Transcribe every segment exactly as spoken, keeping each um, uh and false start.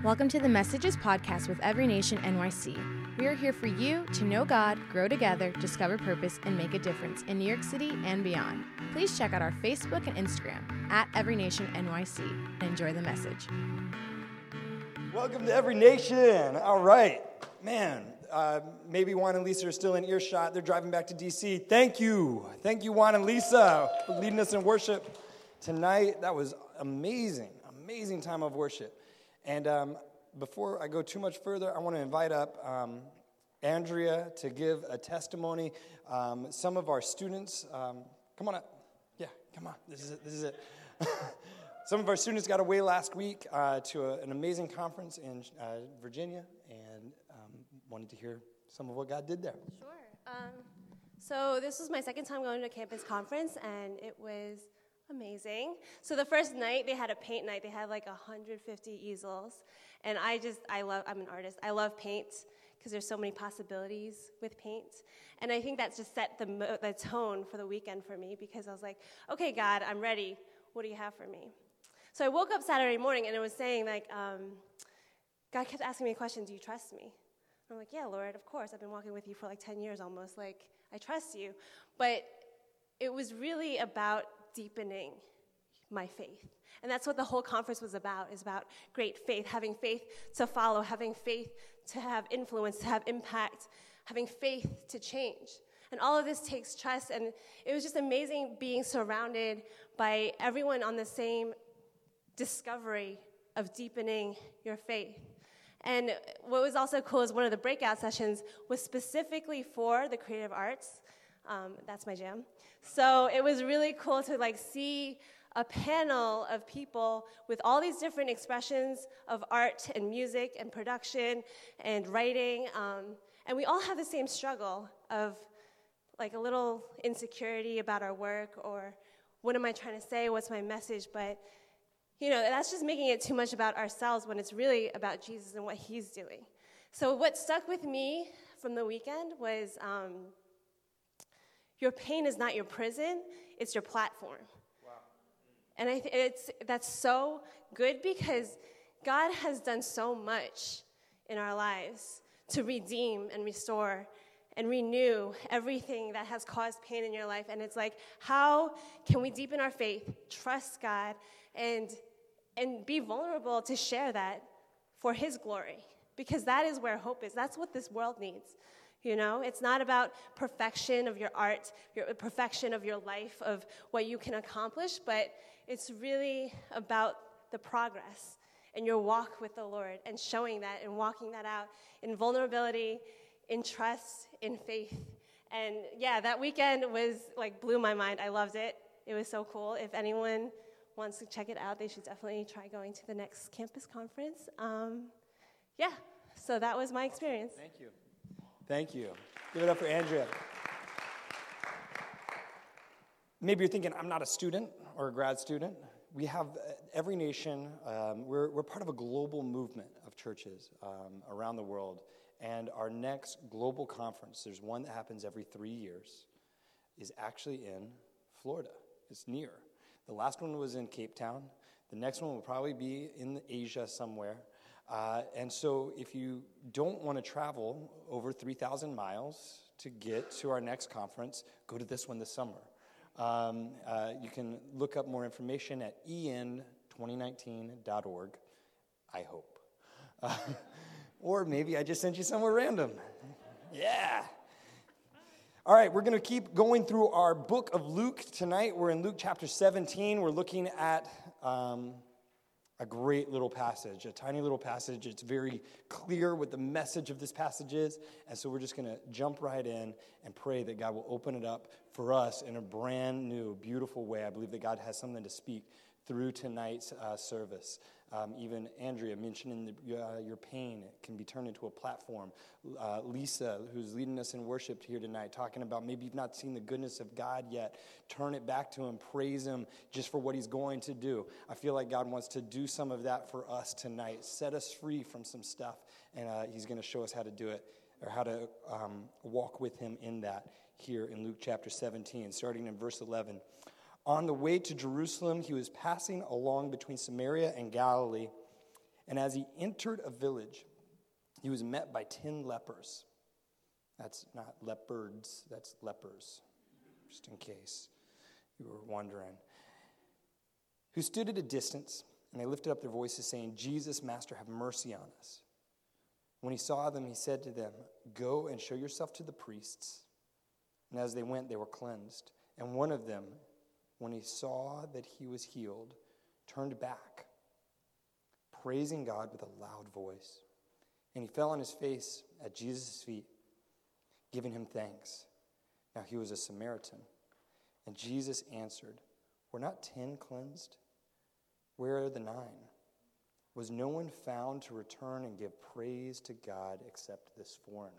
Welcome to the Messages podcast with Every Nation N Y C. We are here for you to know God, grow together, discover purpose, and make a difference in New York City and beyond. Please check out our Facebook and Instagram at Every Nation N Y C and enjoy the message. Welcome to Every Nation. All right. Man, uh, maybe Juan and Lisa are still in earshot. They're driving back to D C. Thank you. Thank you, Juan and Lisa, for leading us in worship tonight. That was amazing, amazing time of worship. And um, before I go too much further, I want to invite up um, Andrea to give a testimony. Um, some of our students, um, come on up. Yeah, come on. This is it. This is it. Some of our students got away last week uh, to a, an amazing conference in uh, Virginia, and um, wanted to hear some of what God did there. Sure. Um, so this was my second time going to a campus conference, and it was amazing. So the first night, they had a paint night. They had like one hundred fifty easels. And I just, I love, I'm an artist. I love paint because there's so many possibilities with paint. And I think that just set the, mo- the tone for the weekend for me because I was like, okay, God, I'm ready. What do you have for me? So I woke up Saturday morning and it was saying like, um, God kept asking me a question, do you trust me? I'm like, yeah, Lord, of course. I've been walking with you for like ten years almost. Like, I trust you. But it was really about deepening my faith. And that's what the whole conference was about, is about great faith, having faith to follow, having faith to have influence, to have impact, having faith to change. And all of this takes trust, and it was just amazing being surrounded by everyone on the same discovery of deepening your faith. And what was also cool is one of the breakout sessions was specifically for the creative arts. Um, that's my jam. So it was really cool to like see a panel of people with all these different expressions of art and music and production and writing. Um, and we all have the same struggle of like a little insecurity about our work or what am I trying to say, what's my message, but you know, that's just making it too much about ourselves when it's really about Jesus and what he's doing. So what stuck with me from the weekend was um, your pain is not your prison, it's your platform. Wow. And I th- it's that's so good because God has done so much in our lives to redeem and restore and renew everything that has caused pain in your life. And it's like, how can we deepen our faith, trust God, and and be vulnerable to share that for his glory? Because that is where hope is. That's what this world needs. You know, it's not about perfection of your art, your perfection of your life, of what you can accomplish, but it's really about the progress and your walk with the Lord and showing that and walking that out in vulnerability, in trust, in faith. And yeah, that weekend was like blew my mind. I loved it. It was so cool. If anyone wants to check it out, they should definitely try going to the next campus conference. Um, yeah, so that was my experience. Thank you. Thank you. Give it up for Andrea. Maybe you're thinking, I'm not a student or a grad student. We have Every Nation. Um, we're, we're part of a global movement of churches um, around the world. And our next global conference, there's one that happens every three years, is actually in Florida. It's near. The last one was in Cape Town. The next one will probably be in Asia somewhere. Uh, and so if you don't want to travel over three thousand miles to get to our next conference, go to this one this summer. Um, uh, you can look up more information at e n twenty nineteen dot org, I hope. Uh, or maybe I just sent you somewhere random. Yeah. All right, we're going to keep going through our book of Luke tonight. We're in Luke chapter seventeen. We're looking at um, a great little passage, a tiny little passage. It's very clear what the message of this passage is. And so we're just going to jump right in and pray that God will open it up for us in a brand new, beautiful way. I believe that God has something to speak through tonight's uh, service. Um, even Andrea mentioning the, uh, your pain can be turned into a platform. Uh, Lisa, who's leading us in worship here tonight, talking about maybe you've not seen the goodness of God yet. Turn it back to him. Praise him just for what he's going to do. I feel like God wants to do some of that for us tonight. Set us free from some stuff, and uh, he's going to show us how to do it, or how to um, walk with him in that here in Luke chapter seventeen, starting in verse eleven. On the way to Jerusalem, he was passing along between Samaria and Galilee, And as he entered a village, he was met by ten lepers. That's not leopards, that's lepers, just in case you were wondering. Who stood at a distance, and they lifted up their voices, saying, Jesus, Master, have mercy on us. When he saw them, he said to them, go and show yourself to the priests. And as they went, they were cleansed. And one of them, when he saw that he was healed, turned back, praising God with a loud voice. And he fell on his face at Jesus' feet, giving him thanks. Now he was a Samaritan. And Jesus answered, were not ten cleansed? Where are the nine? Was no one found to return and give praise to God except this foreigner?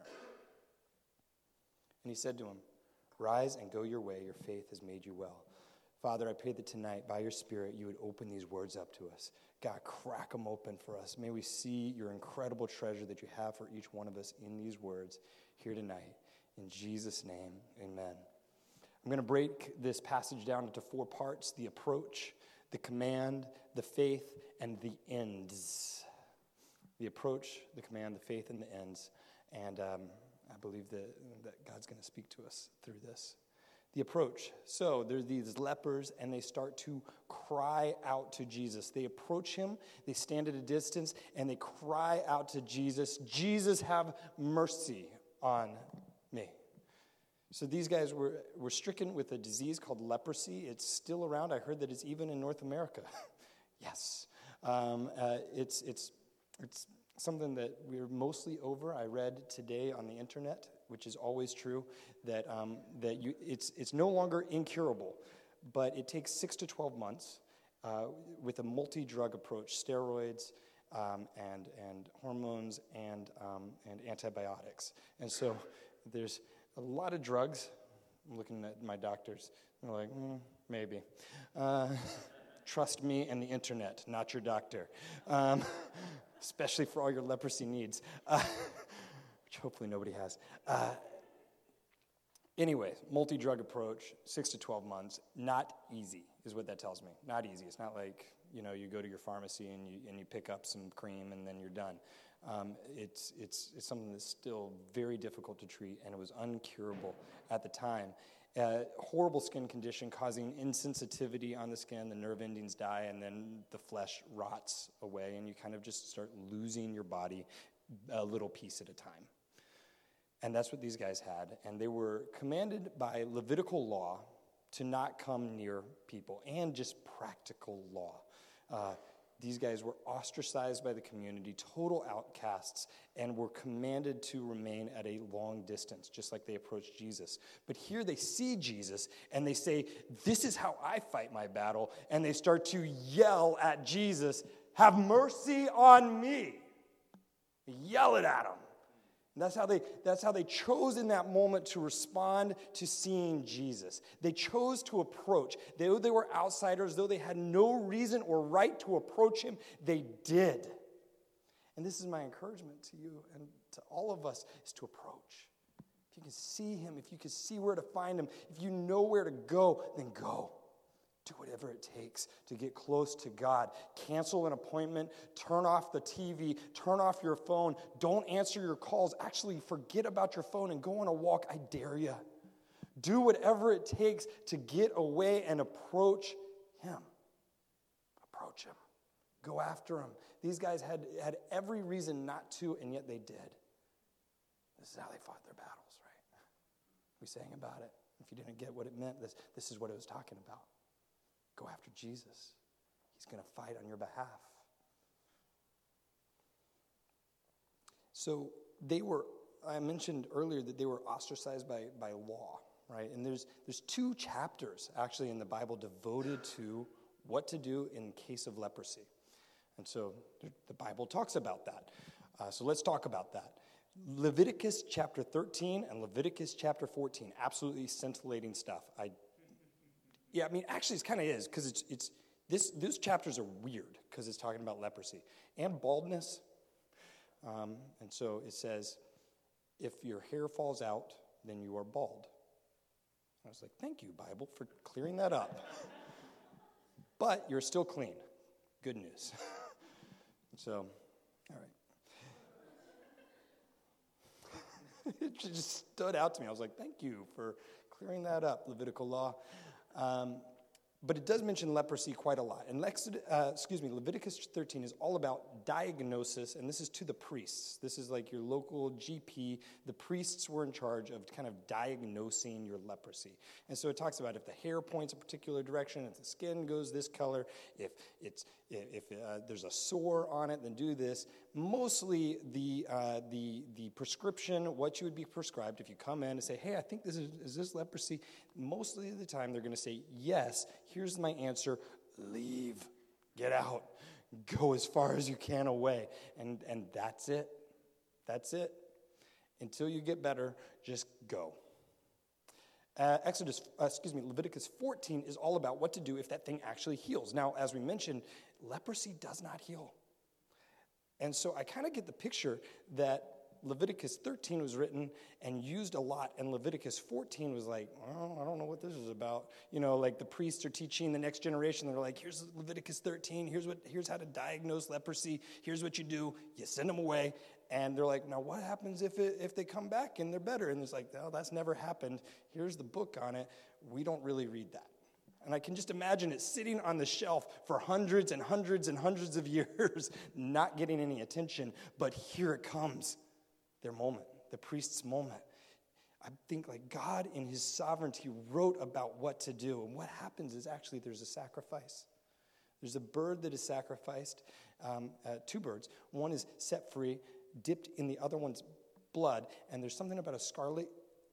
And he said to him, rise and go your way. Your faith has made you well. Father, I pray that tonight, by your Spirit, you would open these words up to us. God, crack them open for us. May we see your incredible treasure that you have for each one of us in these words here tonight. In Jesus' name, amen. I'm going to break this passage down into four parts: the approach, the command, the faith, and the ends. The approach, the command, the faith, and the ends. And um, I believe that, that God's going to speak to us through this. The approach. So there's these lepers, and they start to cry out to Jesus. They approach him, they stand at a distance, and they cry out to Jesus, Jesus, have mercy on me. So these guys were, were stricken with a disease called leprosy. It's still around. I heard that it's even in North America. Yes. Um, uh, it's, it's, it's something that we're mostly over. I read today on the internet, which is always true, that um, that you it's it's no longer incurable, but it takes six to twelve months uh, with a multi-drug approach, steroids um, and and hormones and um, and antibiotics. And so there's a lot of drugs. I'm looking at my doctors. They're like, mm, maybe. Uh, trust me and the internet, not your doctor. Um, especially for all your leprosy needs. Uh, which hopefully nobody has. Uh, anyway, multi-drug approach, six to twelve months, not easy is what that tells me. Not easy. It's not like, you know, you go to your pharmacy and you and you pick up some cream and then you're done. Um, it's, it's, it's something that's still very difficult to treat, and it was uncurable at the time. Uh, horrible skin condition causing insensitivity on the skin, the nerve endings die, and then the flesh rots away, and you kind of just start losing your body a little piece at a time. And that's what these guys had. And they were commanded by Levitical law to not come near people, and just practical law. Uh, these guys were ostracized by the community, total outcasts, and were commanded to remain at a long distance, just like they approached Jesus. But here they see Jesus, and they say, this is how I fight my battle. And they start to yell at Jesus, have mercy on me. Yell it at him. And that's how they that's how they chose in that moment to respond to seeing Jesus. They chose to approach. Though they were outsiders, though they had no reason or right to approach him, they did. And this is my encouragement to you and to all of us, is to approach. If you can see him, if you can see where to find him, if you know where to go, then go. Do whatever it takes to get close to God. Cancel an appointment. Turn off the T V. Turn off your phone. Don't answer your calls. Actually, forget about your phone and go on a walk. I dare you. Do whatever it takes to get away and approach him. Approach him. Go after him. These guys had, had every reason not to, and yet they did. This is how they fought their battles, right? We sang about it. If you didn't get what it meant, this, this is what it was talking about. Go after Jesus. He's going to fight on your behalf. So they were, I mentioned earlier that they were ostracized by, by law, right? And there's there's two chapters actually in the Bible devoted to what to do in case of leprosy. And so the Bible talks about that. Uh, so let's talk about that. Leviticus chapter thirteen and Leviticus chapter fourteen, absolutely scintillating stuff. I Yeah, I mean, actually, it kind of is, because it's it's this. Those chapters are weird because it's talking about leprosy and baldness, um, and so it says, if your hair falls out, then you are bald. I was like, thank you, Bible, for clearing that up. But you're still clean. Good news. So, all right. It just stood out to me. I was like, thank you for clearing that up, Levitical law. Um, but it does mention leprosy quite a lot. And Exod- uh, excuse me, Leviticus thirteen is all about diagnosis, and this is to the priests. This is like your local G P. The priests were in charge of kind of diagnosing your leprosy. And so it talks about if the hair points a particular direction, if the skin goes this color, if it's if uh, there's a sore on it, then do this. Mostly the uh, the the prescription, what you would be prescribed if you come in and say, hey, I think this is, is this leprosy? Mostly of the time they're going to say, yes, here's my answer, leave, get out, go as far as you can away. And, and that's it. That's it. Until you get better, just go. Uh, Exodus, uh, excuse me, Leviticus fourteen is all about what to do if that thing actually heals. Now, as we mentioned, leprosy does not heal. And so I kind of get the picture that Leviticus thirteen was written and used a lot, and Leviticus fourteen was like, oh, I don't know what this is about. You know, like the priests are teaching the next generation. They're like, here's Leviticus thirteen. Here's what. Here's how to diagnose leprosy. Here's what you do. You send them away. And they're like, now what happens if it, if they come back and they're better? And it's like, oh, that's never happened. Here's the book on it. We don't really read that. And I can just imagine it sitting on the shelf for hundreds and hundreds and hundreds of years, not getting any attention. But here it comes, their moment, the priest's moment. I think like God in his sovereignty wrote about what to do. And what happens is actually there's a sacrifice. There's a bird that is sacrificed, um, uh, two birds. One is set free, dipped in the other one's blood, and there's something about a scarlet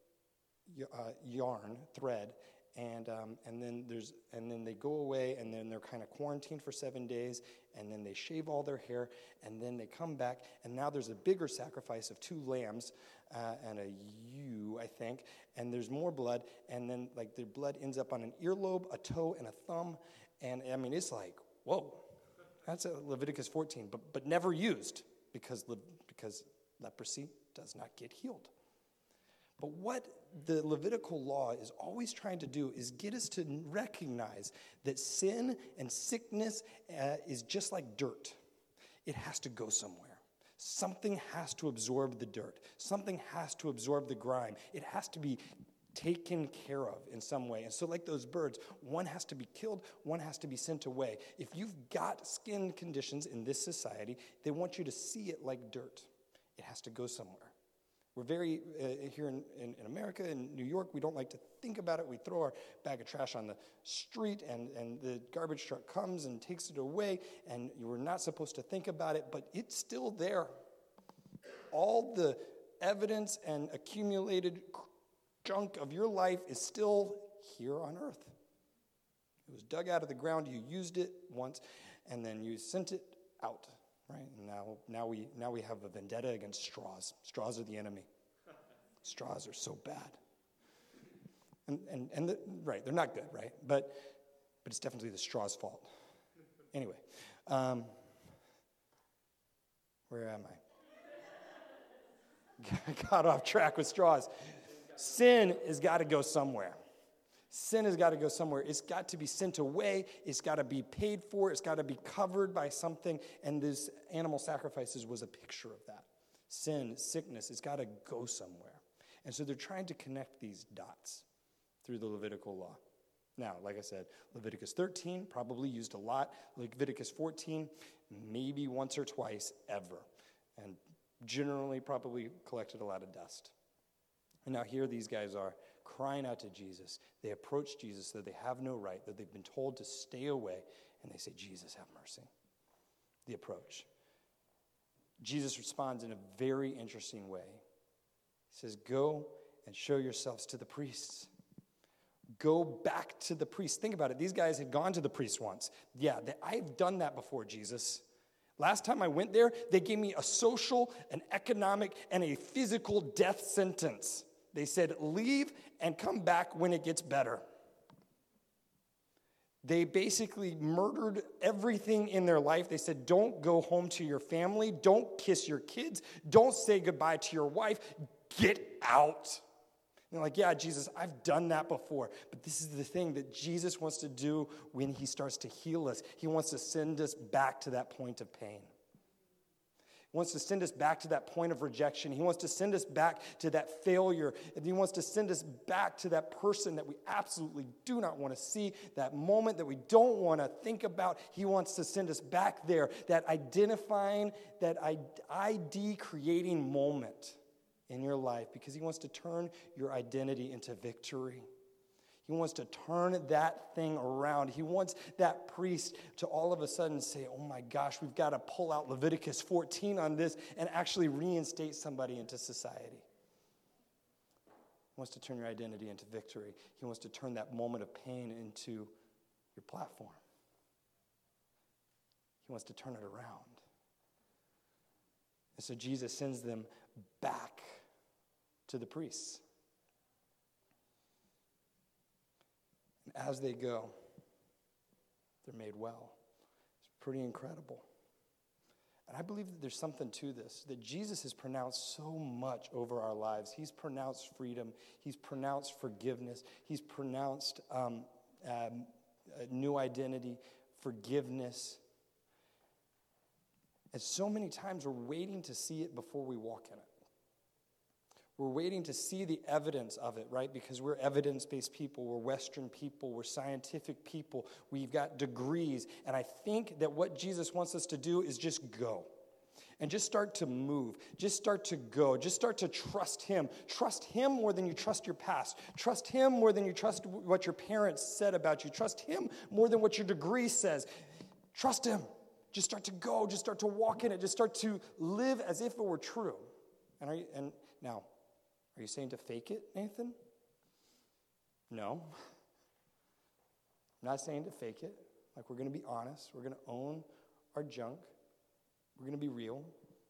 uh, yarn thread, and um, and then there's and then they go away, and then they're kind of quarantined for seven days, and then they shave all their hair, and then they come back, and now there's a bigger sacrifice of two lambs uh, and a ewe, I think, and there's more blood, and then like their blood ends up on an earlobe, a toe, and a thumb, and I mean it's like whoa, that's a Leviticus fourteen, but but never used because Le- because leprosy does not get healed. But what the Levitical law is always trying to do is get us to recognize that sin and sickness uh, is just like dirt. It has to go somewhere. Something has to absorb the dirt. Something has to absorb the grime. It has to be taken care of in some way. And so like those birds, one has to be killed, one has to be sent away. If you've got skin conditions in this society, they want you to see it like dirt. It has to go somewhere. We're very, uh, here in, in, in America, in New York, we don't like to think about it. We throw our bag of trash on the street, and, and the garbage truck comes and takes it away, and we're not supposed to think about it, but it's still there. All the evidence and accumulated junk of your life is still here on earth. It was dug out of the ground, you used it once, and then you sent it out. Right, and now, now we now we have a vendetta against straws. Straws are the enemy. Straws are so bad. And and and the, right, they're not good, right? But but it's definitely the straw's fault. Anyway, um, where am I? Got off track with straws. Sin has got to go somewhere. Sin has got to go somewhere. It's got to be sent away. It's got to be paid for. It's got to be covered by something. And this animal sacrifices was a picture of that. Sin, sickness, it's got to go somewhere. And so they're trying to connect these dots through the Levitical law. Now, like I said, Leviticus thirteen, probably used a lot. Leviticus fourteen, maybe once or twice ever. And generally probably collected a lot of dust. And now here these guys are, crying out to Jesus. They approach Jesus, though they have no right, though they've been told to stay away, and they say, Jesus, have mercy. The approach. Jesus responds in a very interesting way. He says, go and show yourselves to the priests. Go back to the priests. Think about it. These guys had gone to the priests once. Yeah, they, I've done that before, Jesus. Last time I went there, they gave me a social, an economic, and a physical death sentence. They said, leave and come back when it gets better. They basically murdered everything in their life. They said, don't go home to your family. Don't kiss your kids. Don't say goodbye to your wife. Get out. And they're like, yeah, Jesus, I've done that before. But this is the thing that Jesus wants to do when he starts to heal us. He wants to send us back to that point of pain. He wants to send us back to that point of rejection. He wants to send us back to that failure. And he wants to send us back to that person that we absolutely do not want to see, that moment that we don't want to think about. He wants to send us back there, that identifying, that I D-creating moment in your life, because he wants to turn your identity into victory. He wants to turn that thing around. He wants that priest to all of a sudden say, oh my gosh, we've got to pull out Leviticus fourteen on this and actually reinstate somebody into society. He wants to turn your identity into victory. He wants to turn that moment of pain into your platform. He wants to turn it around. And so Jesus sends them back to the priests. And as they go, they're made well. It's pretty incredible. And I believe that there's something to this, that Jesus has pronounced so much over our lives. He's pronounced freedom. He's pronounced forgiveness. He's pronounced um, um, a new identity, forgiveness. And so many times we're waiting to see it before we walk in it. We're waiting to see the evidence of it, right? Because we're evidence-based people. We're Western people. We're scientific people. We've got degrees. And I think that what Jesus wants us to do is just go. And just start to move. Just start to go. Just start to trust him. Trust him more than you trust your past. Trust him more than you trust what your parents said about you. Trust him more than what your degree says. Trust him. Just start to go. Just start to walk in it. Just start to live as if it were true. And, are you, and now... Are you saying to fake it, Nathan? No. I'm not saying to fake it. Like, we're going to be honest. We're going to own our junk. We're going to be real.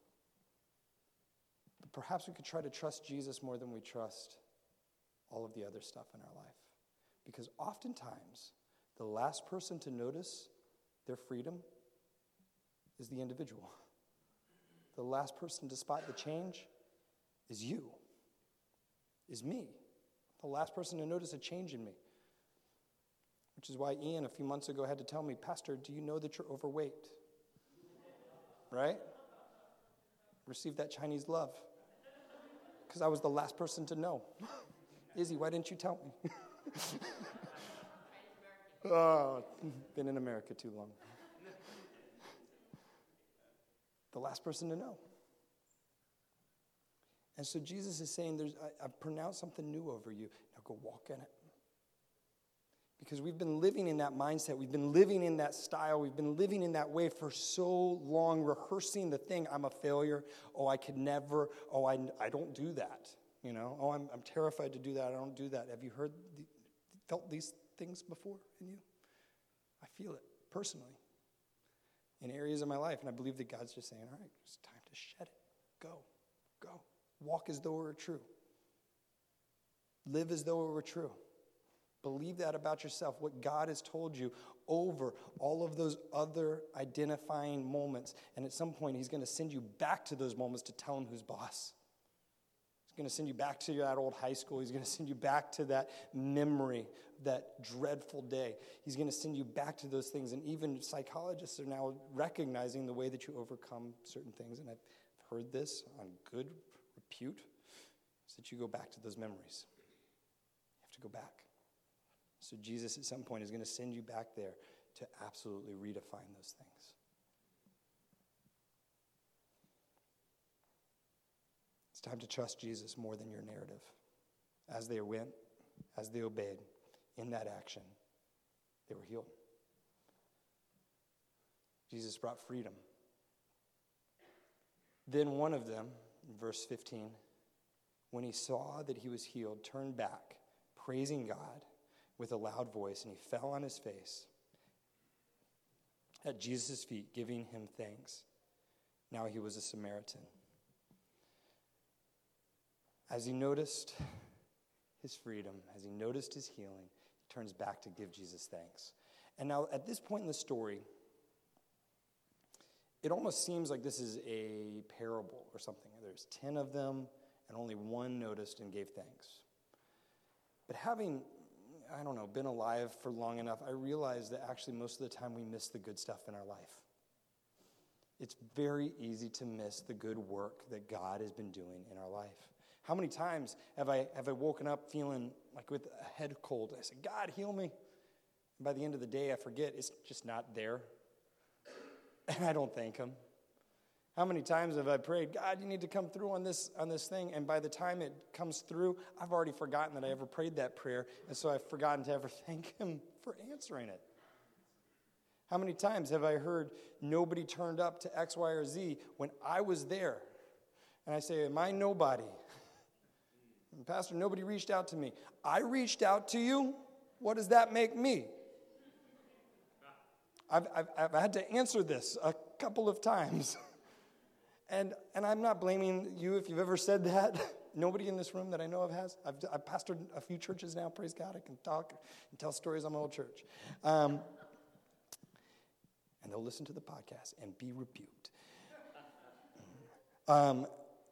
But perhaps we could try to trust Jesus more than we trust all of the other stuff in our life. Because oftentimes, the last person to notice their freedom is the individual. The last person to spot the change is you. Is me, the last person to notice a change in me. Which is why Ian a few months ago had to tell me, Pastor, do you know that you're overweight? Right? Received that Chinese love. Because I was the last person to know. Izzy, why didn't you tell me? Oh, been in America too long. The last person to know. And so Jesus is saying, "There's, I, I've pronounced something new over you. Now go walk in it." Because we've been living in that mindset. We've been living in that style. We've been living in that way for so long, rehearsing the thing, I'm a failure. Oh, I could never. Oh, I, I don't do that. You know, oh, I'm, I'm terrified to do that. I don't do that. Have you heard, the, felt these things before in you? I feel it personally in areas of my life. And I believe that God's just saying, all right, it's time to shed it. Go, go. Walk as though it were true. Live as though it were true. Believe that about yourself, what God has told you over all of those other identifying moments. And at some point, he's going to send you back to those moments to tell him who's boss. He's going to send you back to that old high school. He's going to send you back to that memory, that dreadful day. He's going to send you back to those things. And even psychologists are now recognizing the way that you overcome certain things. And I've heard this on good repute, is that you go back to those memories. You have to go back. So Jesus at some point is going to send you back there to absolutely redefine those things. It's time to trust Jesus more than your narrative. As they went, as they obeyed, in that action, they were healed. Jesus brought freedom. Then one of them, in verse fifteen, when he saw that he was healed, turned back, praising God with a loud voice, and he fell on his face at Jesus' feet, giving him thanks. Now he was a Samaritan. As he noticed his freedom, as he noticed his healing, he turns back to give Jesus thanks. And now at this point in the story, it almost seems like this is a parable or something. There's ten of them, and only one noticed and gave thanks. But having, I don't know, been alive for long enough, I realize that actually most of the time we miss the good stuff in our life. it's very easy to miss the good work that God has been doing in our life. How many times have I have I woken up feeling like with a head cold? I said, God, heal me. And by the end of the day, I forget it's just not there. And I don't thank him. How many times have I prayed, God, you need to come through on this on this thing, and by the time it comes through, I've already forgotten that I ever prayed that prayer, and so I've forgotten to ever thank him for answering it. How many times have I heard nobody turned up to X, Y, or Z when I was there? And I say, am I nobody? And Pastor, nobody reached out to me. I reached out to you? What does that make me? I've, I've, I've had to answer this a couple of times. And and I'm not blaming you if you've ever said that. Nobody in this room that I know of has. I've, I've pastored a few churches now, praise God. I can talk and tell stories on my old church. Um, and they'll listen to the podcast and be rebuked. Um,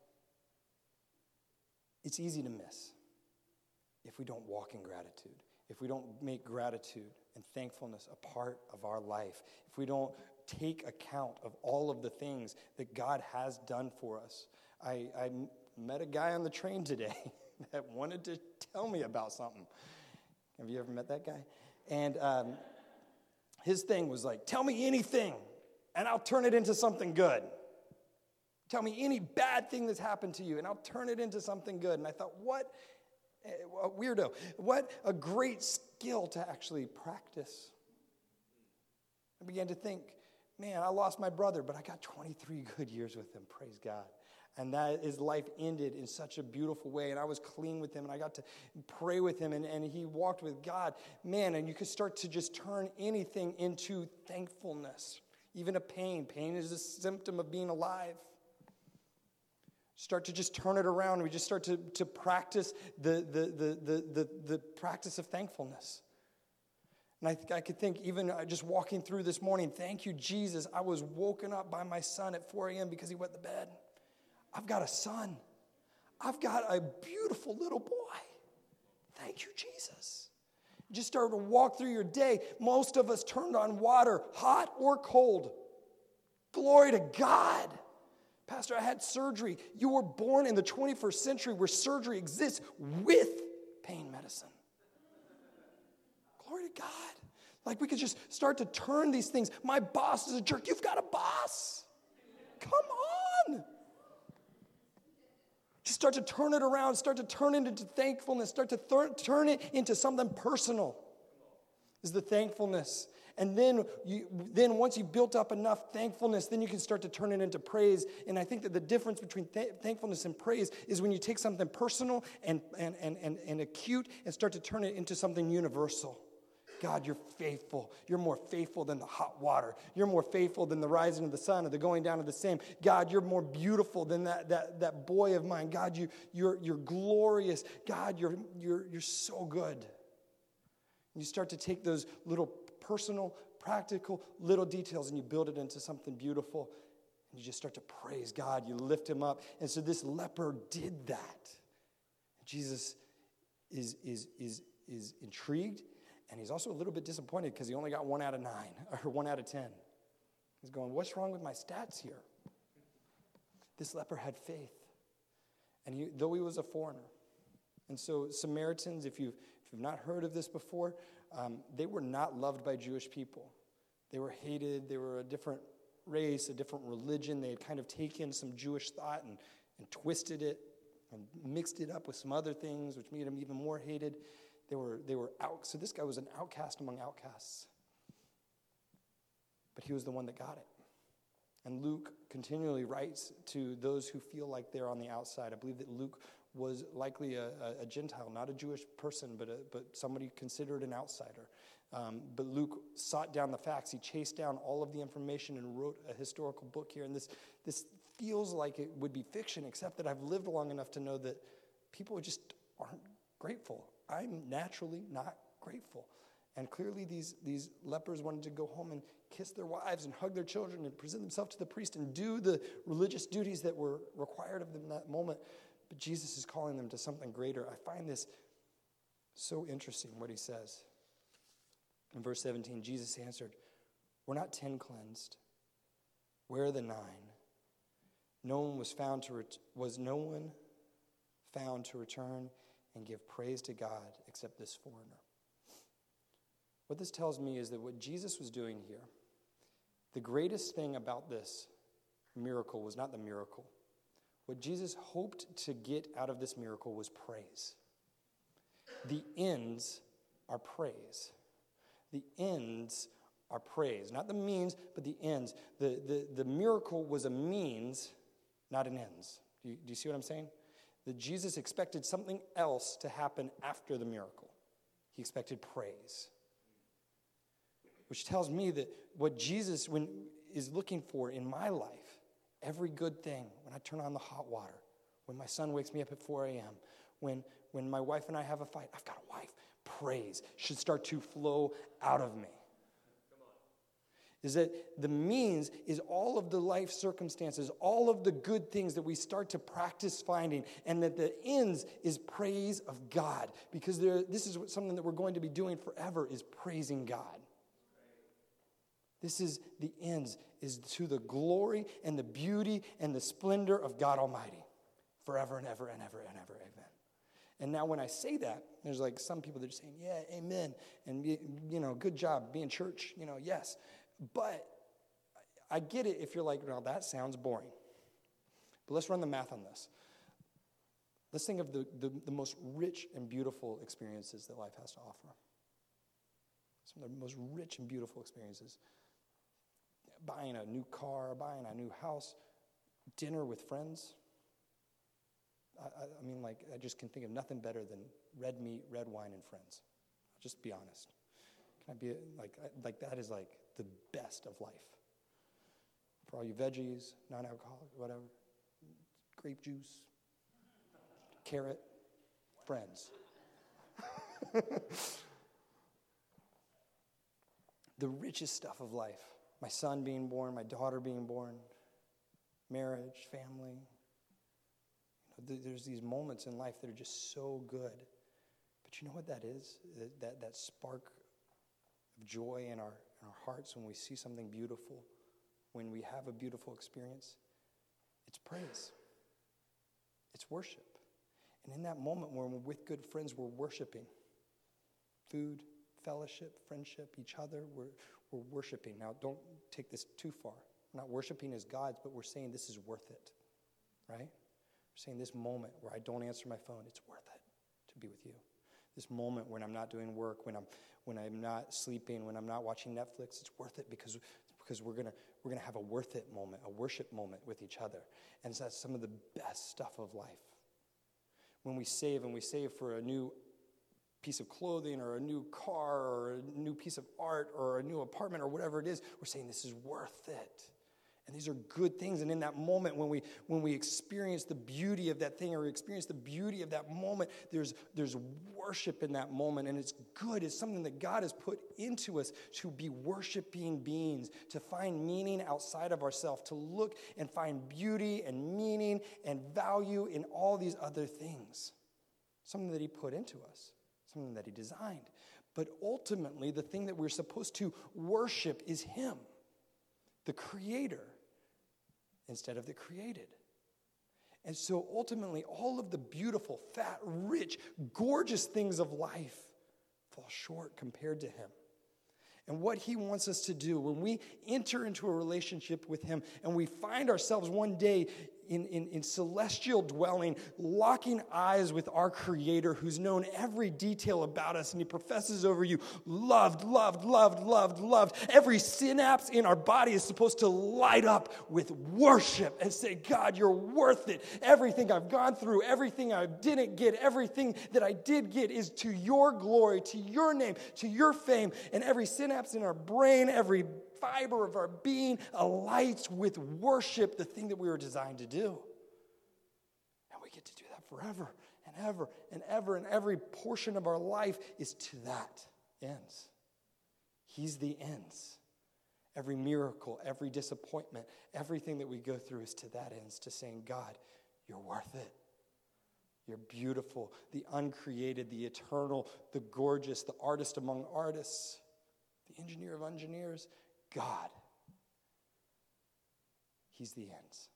it's easy to miss if we don't walk in gratitude, if we don't make gratitude and thankfulness a part of our life, if we don't take account of all of the things that God has done for us. I, I met a guy on the train today that wanted to tell me about something. Have you ever met that guy? And um, his thing was like, tell me anything, and I'll turn it into something good. Tell me any bad thing that's happened to you, and I'll turn it into something good. And I thought, what a weirdo. What a great skill to actually practice. I began to think, man, I lost my brother, but I got twenty-three good years with him, praise God. And that his life ended in such a beautiful way, and I was clean with him, and I got to pray with him, and, and he walked with God. Man, and you could start to just turn anything into thankfulness, even a pain. Pain is a symptom of being alive. Start to just turn it around. We just start to, to practice the, the, the, the, the, the practice of thankfulness. And I, th- I could think, even just walking through this morning, thank you, Jesus. I was woken up by my son at four a.m. because he wet the bed. I've got a son. I've got a beautiful little boy. Thank you, Jesus. Just start to walk through your day. Most of us turned on water, hot or cold. Glory to God. Pastor, I had surgery. You were born in the twenty-first century where surgery exists with pain medicine. Glory to God. Like we could just start to turn these things. My boss is a jerk. You've got a boss. Come on. Just start to turn it around. Start to turn it into thankfulness. Start to th- turn it into something personal. Is the thankfulness. And then, you, then once you've built up enough thankfulness, then you can start to turn it into praise. And I think that the difference between th- thankfulness and praise is when you take something personal and, and, and, and, and acute and start to turn it into something universal. God, you're faithful. You're more faithful than the hot water. You're more faithful than the rising of the sun or the going down of the same. God, you're more beautiful than that, that, that boy of mine. God, you, you're, you're glorious. God, you're, you're, you're so good. You start to take those little personal, practical, little details and you build it into something beautiful. And you just start to praise God. You lift him up. And so this leper did that. Jesus is, is, is, is intrigued. And he's also a little bit disappointed because he only got one out of nine, or one out of ten. He's going, what's wrong with my stats here? This leper had faith. And he, though he was a foreigner. And so Samaritans, if you've, if you've not heard of this before, um, they were not loved by Jewish people. They were hated. They were a different race, a different religion. They had kind of taken some Jewish thought and, and twisted it and mixed it up with some other things, which made them even more hated. They were they were out. So this guy was an outcast among outcasts. But he was the one that got it. And Luke continually writes to those who feel like they're on the outside. I believe that Luke was likely a, a, a Gentile, not a Jewish person, but a, but somebody considered an outsider. Um, but Luke sought down the facts. He chased down all of the information and wrote a historical book here. And this this feels like it would be fiction, except that I've lived long enough to know that people just aren't grateful. I'm naturally not grateful. And clearly these, these lepers wanted to go home and kiss their wives and hug their children and present themselves to the priest and do the religious duties that were required of them in that moment. But Jesus is calling them to something greater. I find this so interesting what he says. In verse seventeen, Jesus answered, "Were not ten cleansed? Where are the nine? No one was found to ret- was no one found to return and give praise to God except this foreigner. What this tells me is that what Jesus was doing here, the greatest thing about this miracle was not the miracle. What Jesus hoped to get out of this miracle was praise. The ends are praise. The ends are praise. Not the means, but the ends. The, the, the miracle was a means, not an ends. Do you, do you see what I'm saying? That Jesus expected something else to happen after the miracle. He expected praise. Which tells me that what Jesus when, is looking for in my life, every good thing, when I turn on the hot water, when my son wakes me up at four a.m., when, when my wife and I have a fight, I've got a wife, praise should start to flow out of me. Is that the means is all of the life circumstances, all of the good things that we start to practice finding, and that the ends is praise of God. Because there, this is something that we're going to be doing forever, is praising God. This is the ends, is to the glory and the beauty and the splendor of God Almighty, forever and ever and ever and ever, amen. And now when I say that, there's like some people that are saying, yeah, amen, and you know, good job being church, you know, yes. But I get it if you're like, well, that sounds boring. But let's run the math on this. Let's think of the, the, the most rich and beautiful experiences that life has to offer. Some of the most rich and beautiful experiences. Buying a new car, buying a new house, dinner with friends. I, I, I mean, like, I just can think of nothing better than red meat, red wine, and friends. Just be honest. Can I be, like, I, like that is like the best of life. For all you veggies, non-alcoholic, whatever, grape juice, carrot, friends. The richest stuff of life. My son being born, my daughter being born, marriage, family. You know, there's these moments in life that are just so good. But you know what that is? That, that, that spark of joy in our, in our hearts when we see something beautiful, when we have a beautiful experience. It's praise. It's worship. And in that moment when we're with good friends, we're worshiping. Food, fellowship, friendship, each other, we're, we're worshiping. Now, don't take this too far. We're not worshiping as gods, but we're saying this is worth it, right? We're saying this moment where I don't answer my phone, it's worth it to be with you. This moment when I'm not doing work, when I'm when I'm not sleeping, when I'm not watching Netflix, it's worth it because, because we're gonna we're gonna have a worth it moment, a worship moment with each other. And so that's some of the best stuff of life. When we save and we save for a new piece of clothing or a new car or a new piece of art or a new apartment or whatever it is, we're saying this is worth it. And these are good things. And in that moment when we when we experience the beauty of that thing or experience the beauty of that moment, there's there's worship in that moment. And it's good. It's something that God has put into us to be worshiping beings, to find meaning outside of ourselves, to look and find beauty and meaning and value in all these other things. Something that he put into us. Something that he designed. But ultimately, the thing that we're supposed to worship is him, the creator, instead of the created. And so ultimately, all of the beautiful, fat, rich, gorgeous things of life fall short compared to him. And what he wants us to do when we enter into a relationship with him and we find ourselves one day in, in, in celestial dwelling, locking eyes with our Creator who's known every detail about us, and he professes over you, loved, loved, loved, loved, loved. Every synapse in our body is supposed to light up with worship and say, God, you're worth it. Everything I've gone through, everything I didn't get, everything that I did get is to your glory, to your name, to your fame. And every synapse in our brain, every fiber of our being alights with worship, the thing that we were designed to do. And we get to do that forever and ever and ever, and every portion of our life is to that ends. He's the ends. Every miracle, every disappointment, everything that we go through is to that ends, to saying, God, you're worth it. You're beautiful, the uncreated, the eternal, the gorgeous, the artist among artists, the engineer of engineers, God. He's the ends.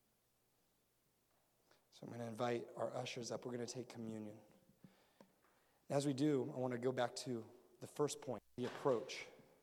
So I'm going to invite our ushers up. We're going to take communion. As we do, I want to go back to the first point, the approach.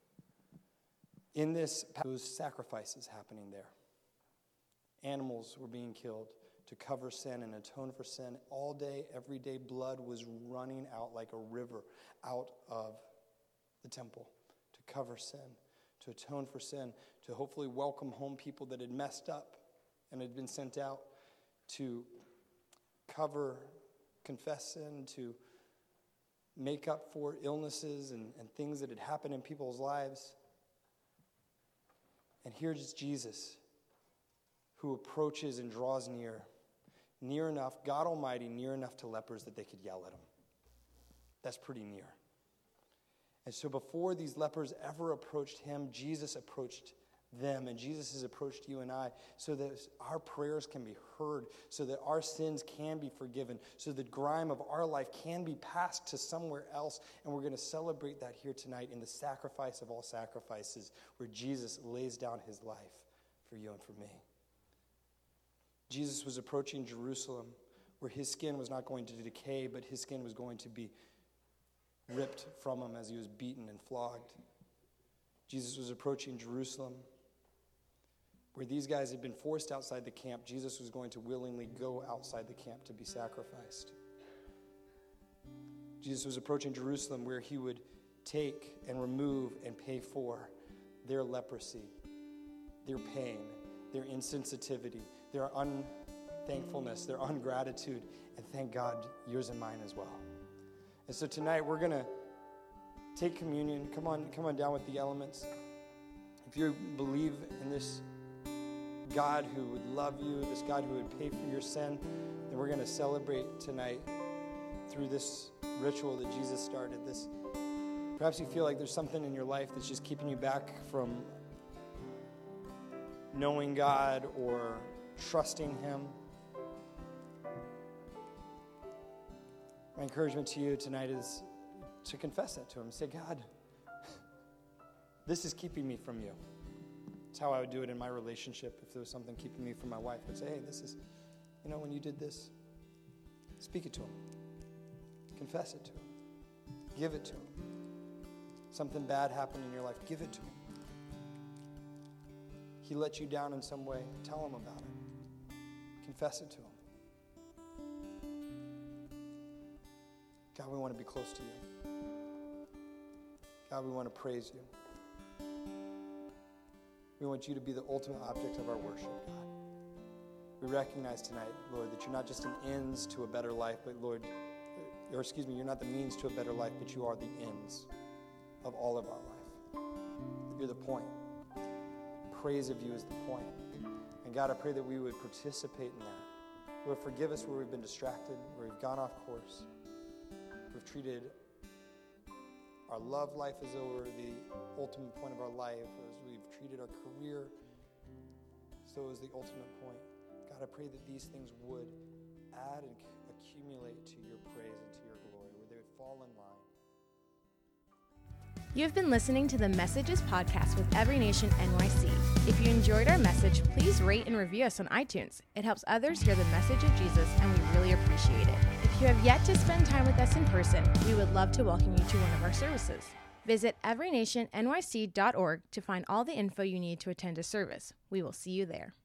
In this, those sacrifices happening there. Animals were being killed to cover sin and atone for sin. All day, every day, blood was running out like a river out of the temple to cover sin, to atone for sin, to hopefully welcome home people that had messed up and had been sent out, to cover, confess sin, to make up for illnesses and, and things that had happened in people's lives. And here's Jesus, who approaches and draws near, near enough, God Almighty, near enough to lepers that they could yell at him. That's pretty near. And so before these lepers ever approached him, Jesus approached them, and Jesus has approached you and I so that our prayers can be heard, so that our sins can be forgiven, so that grime of our life can be passed to somewhere else. And we're going to celebrate that here tonight in the sacrifice of all sacrifices, where Jesus lays down his life for you and for me. Jesus was approaching Jerusalem, where his skin was not going to decay, but his skin was going to be ripped from him as he was beaten and flogged. Jesus was approaching Jerusalem, where these guys had been forced outside the camp. Jesus was going to willingly go outside the camp to be sacrificed. Jesus was approaching Jerusalem, where he would take and remove and pay for their leprosy, their pain, their insensitivity, their unthankfulness, their ungratitude, and thank God, yours and mine as well. And so tonight we're going to take communion. Come on, come on down with the elements. If you believe in this God who would love you, this God who would pay for your sin, then we're going to celebrate tonight through this ritual that Jesus started. This, perhaps you feel like there's something in your life that's just keeping you back from knowing God or trusting him. My encouragement to you tonight is to confess that to him. Say, God, this is keeping me from you. It's how I would do it in my relationship. If there was something keeping me from my wife, I'd say, hey, this is, you know, when you did this, speak it to him. Confess it to him. Give it to him. Something bad happened in your life, give it to him. He let you down in some way, tell him about it. Confess it to him. God, we want to be close to you. God, we want to praise you. We want you to be the ultimate object of our worship, God. We recognize tonight, Lord, that you're not just an ends to a better life, but Lord, or excuse me, you're not the means to a better life, but you are the ends of all of our life. You're the point. Praise of you is the point. And God, I pray that we would participate in that. Lord, forgive us where we've been distracted, where we've gone off course. We've treated our love life as though we're the ultimate point of our life, as we've treated our career as though it was the ultimate point. God, I pray that these things would add and accumulate to your praise and to your glory, where they would fall in line. You have been listening to the Messages podcast with Every Nation N Y C. If you enjoyed our message, please rate and review us on iTunes. It helps others hear the message of Jesus, and we really appreciate it. If you have yet to spend time with us in person, we would love to welcome you to one of our services. Visit every nation N Y C dot org to find all the info you need to attend a service. We will see you there.